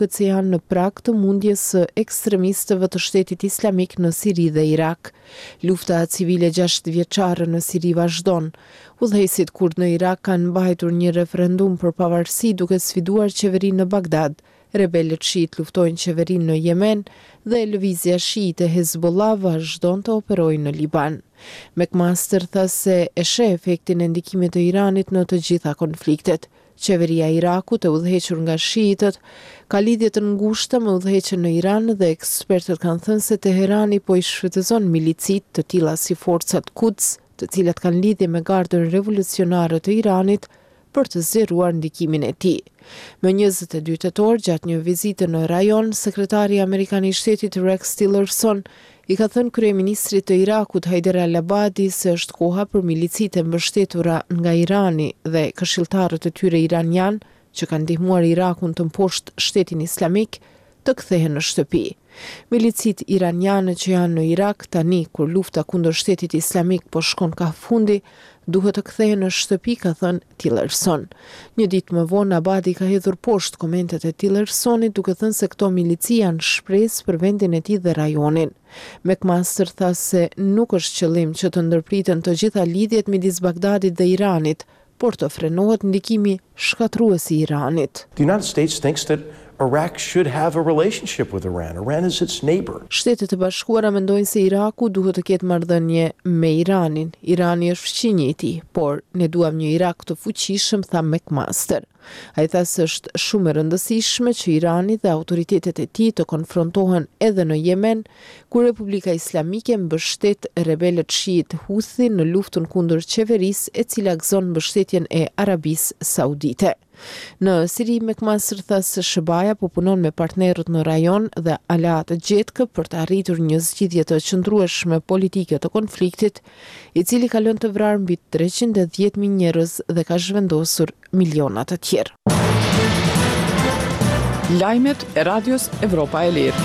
këtë se janë në prag të mundjes së ekstremistëve të shtetit islamik në Siri dhe Irak. Lufta civile 6 vjeçare në Siri vazhdon. Udhëheqësit kurd në Irak kanë mbajtur një referendum për pavarësi duke sfiduar qeverinë në Bagdad. Rebelët shiit luftojnë qeverinë në Yemen dhe lëvizja shiite Hezbollah vazhdon të operojë në Liban. McMaster tha se e sheh efektin e ndikimit të Iranit në të gjitha konfliktet. Qeveria e Irakut e udhëhequr nga shiitët ka lidhje të ngushta me udhëheqjen në Iran dhe ekspertët kanë thënë se Teherani po i shfrytëzon milicit të tilla si forcat Quds, të cilat kanë lidhje me gardën revolucionare të Iranit për të zgjeruar ndikimin e tij. Më 22 tetor, gjatë një vizite në rajon, sekretari amerikan i shtetit Rex Tillerson i ka thënë kryeministrit të Irakut Haider al-Abadi se është koha për milicit e mbështetura nga Irani dhe këshilltarët e tyre iranian që kanë ndihmuar Irakun të mposhtë shtetin islamik të kthehen në shtëpi. Milicit iraniane që janë në Irak tani kur lufta kundër shtetit islamik po shkon kafundi, duhet të kthehen në shtëpi, ka thënë Tillerson. Një ditë më vonë Abadi ka hedhur poshtë komentet e Tillersonit duke thënë se këto milici janë shpresë për vendin e tij dhe rajonin. McMaster tha se nuk është qëllim që të ndërpriten të gjitha lidhjet midis Bagdadit dhe Iranit, por të frenohet ndikimi shkatrues i Iranit. The United States thinks that Iraq should have a relationship with Iran. Iran is its neighbor. Shtetet e Bashkuara mendojnë se Iraku duhet të ketë marrëdhënie me Iranin. Irani është fëmijë i tij, por ne duam një Irak të fuqishëm, tha McMaster. Ai tha se është shumë e rëndësishme që Irani dhe autoritetet e tij të konfrontohen edhe në Yemen, ku Republika Islamike mbështet rebelët shiit Houthi në luftën kundër qeverisë e cila gëzon mbështetjen e Arabisë Saudite. Në Siri, McMaster tha se SHBA po punon me partnerët në rajon dhe aleatë gjetkë për të arritur një zgjidhje të qëndrueshme politike të konfliktit, i cili ka lënë të vrarë mbi 310.000 njerëz dhe ka zhvendosur miliona të tjerë. Lajmet e Radios Evropa e Lirë.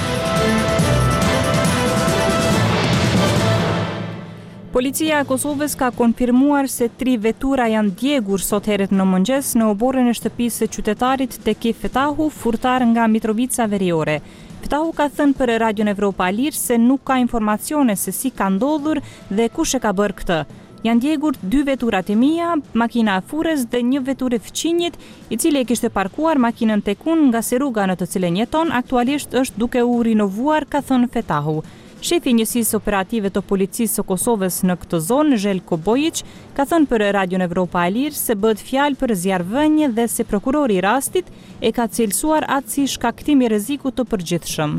Policia e Kosovës ka konfirmuar se 3 vetura janë djegur sot herët në mëngjes në oborrin e shtëpisë së qytetarit Teki Fetahu, furtar nga Mitrovica Veriore. Fetahu ka thënë për Radion Evropa e Lirë se nuk ka informacione se si ka ndodhur dhe kush e ka bërë këtë. Janë djegur 2 veturat e mia, makina e furrës dhe një veturë e fëqinjit, i cili e kishte parkuar makinën tekun nga se rruga në të cilën jeton aktualisht është duke u rinovuar, ka thënë Fetahu. Shefi i njësisë operative të policisë së Kosovës në këtë zonë, Željko Bojić, ka thënë për Radion Evropa e Lirë se bëhet fjalë për zjarrvënie dhe se prokurori i rastit e ka cilësuar atë si shkaktim i rrezikut të përgjithshëm.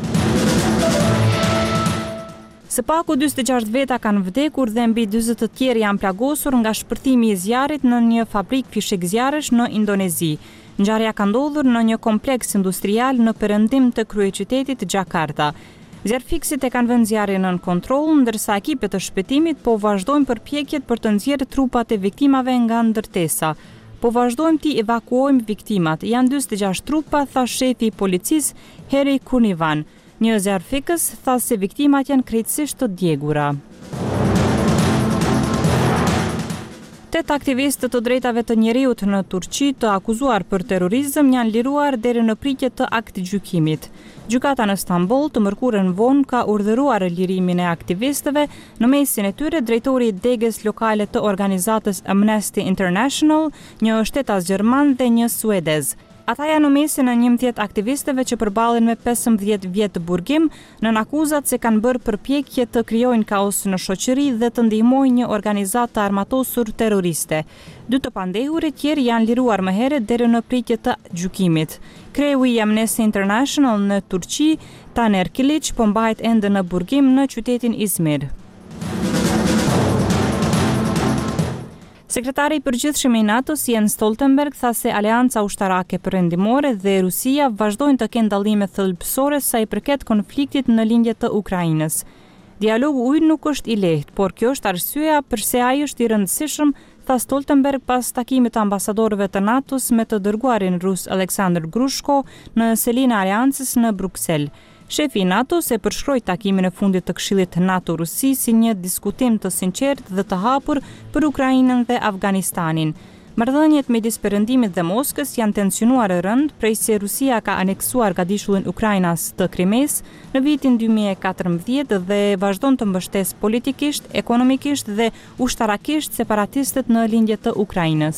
Së paku 46 veta kanë vdekur dhe mbi 40 të tjerë janë plagosur nga shpërthimi i zjarrit në një fabrikë fishek zjarresh në Indonezi. Ngjarja ka ndodhur në një kompleks industrial në perëndim të kryeqytetit Jakarta. Zjarrfikësit e kanë vënë zjarrin nën kontroll, ndërsa ekipet të shpëtimit po vazhdojnë përpjekjet për të nxjerrë trupat e viktimave nga ndërtesa. Po vazhdojmë të evakuojmë viktimat. Janë 46 trupa, tha shefi i policisë Heri Kurnivan. Një zjarrfikës tha se viktimat janë krejtësisht të djegura. 8 aktivistë të drejtave të njerëzit në Turqi të akuzuar për terrorizëm janë liruar deri në pritje të aktgjykimit. Gjykata në Stamboll të mërkurën vonë ka urdhëruar lirimin e aktivistëve, në mesin e tyre drejtori i degës lokale të organizatës Amnesty International, një shtetas gjerman dhe një suedez. Ata janë në mesin e 11 aktivistëve që përballen me 15 vjet të burgim në akuzat se kanë bërë përpjekje të krijojnë kaos në shoqëri dhe të ndihmojnë një organizatë të armatosur terroriste. 2 të pandehurit tjerë janë liruar më herët deri në pritje të gjykimit. Kreu i Amnesty International në Turqi, Taner Kilic, po mbahet ende në burgim në qytetin Izmir. Sekretari i përgjithshëm i NATO-s Jens Stoltenberg tha se Aleanca Ushtarake Perëndimore dhe Rusia vazhdojnë të kenë dallime thelbësore sa i përket konfliktit në lindje të Ukrainës. Dialogu ynë nuk është i lehtë, por kjo është arsyeja pse ai është i rëndësishëm, tha Stoltenberg pas takimit të ambasadorëve të NATO-s me të dërguarin rus Aleksandr Grushko në selinë e Aleancës në Bruksel. Shefi i NATO-s e përshkroi takimin e fundit të Këshillit NATO-Rusi si një diskutim të sinqertë dhe të hapur për Ukrainën dhe Afganistanin. Marrëdhëniet midis Perëndimit dhe Moskës janë tensionuar rënd prej se Rusia ka aneksuar gadishullin Ukrainas të Krimes në vitin 2014 dhe vazhdon të mbështesë politikisht, ekonomikisht dhe ushtarakisht separatistët në lindje të Ukrainës.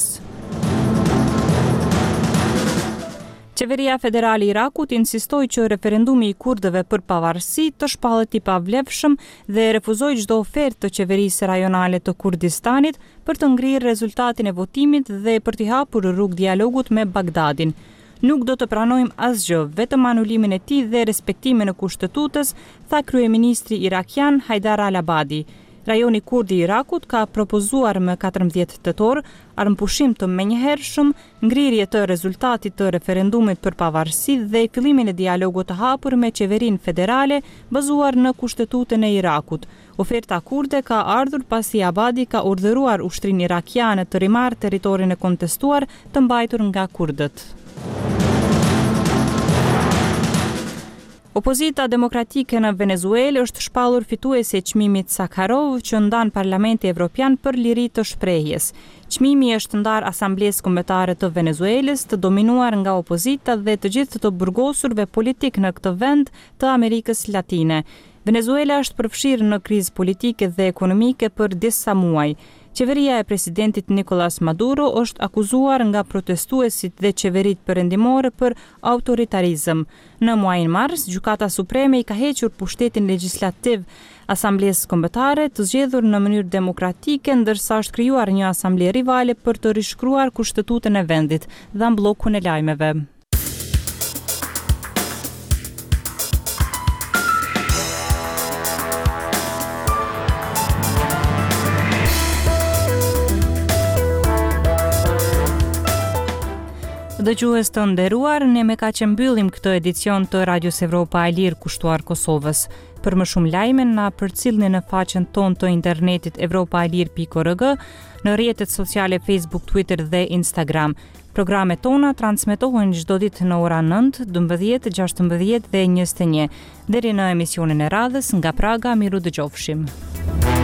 Qeveria federale e Irakut insistoi që referendumi i kurdëve për pavarësi të shpallet i pavlefshëm dhe refuzoi çdo ofertë të qeverisë rajonale të Kurdistanit për të ngrirë rezultatin e votimit dhe për t'i hapur rrugë dialogut me Bagdadin. Nuk do të pranojmë asgjë, vetëm anulimin e tij dhe respektimin e kushtetutës, tha kryeministri irakian Haidar al-Abadi. Rajoni kurdi i Irakut ka propozuar më 14 tetor armpushim të menjëhershëm, ngrirje të rezultatit të referendumit për pavarësi dhe fillimin e dialogut të hapur me qeverinë federale bazuar në kushtetutën e Irakut. Oferta kurde ka ardhur pasi Abadi ka urdhëruar ushtrinë irakiane të rimarrë territorin e kontestuar të mbajtur nga kurdët. Opozita demokratike në Venezuelë është shpallur fituese e çmimit Sakharov që ndan Parlamenti Evropian për liri të shprehjes. Çmimi është ndar Asamblesë Kombëtare të Venezuelës, të dominuar nga opozita dhe të gjithë të burgosurve politik në këtë vend të Amerikës Latine. Venezuela është përfshirë në krizë politike dhe ekonomike për disa muaj. Qeveria e presidentit Nicolas Maduro është akuzuar nga protestuesit dhe qeveritë perëndimore për autoritarizëm. Në muajin mars, Gjykata Supreme i ka hequr pushtetin legjislativ Asamblesë Kombëtare të zgjedhur në mënyrë demokratike, ndërsa është krijuar një asamble rivale për të rishkruar kushtetutën e vendit, dhan bllokun e lajmeve. Dëgjues të nderuar, ne me kaq e mbyllim këtë edicion të Radios Evropa e Lirë kushtuar Kosovës. Për më shumë lajme na përcillni në faqen tonë të internetit europaelir.org, në rrjetet sociale Facebook, Twitter dhe Instagram. Programet tona transmetohen çdo ditë në ora 9, 12, 16 dhe 21. Deri në emisionin e radhës nga Praga, miru dëgjofshim.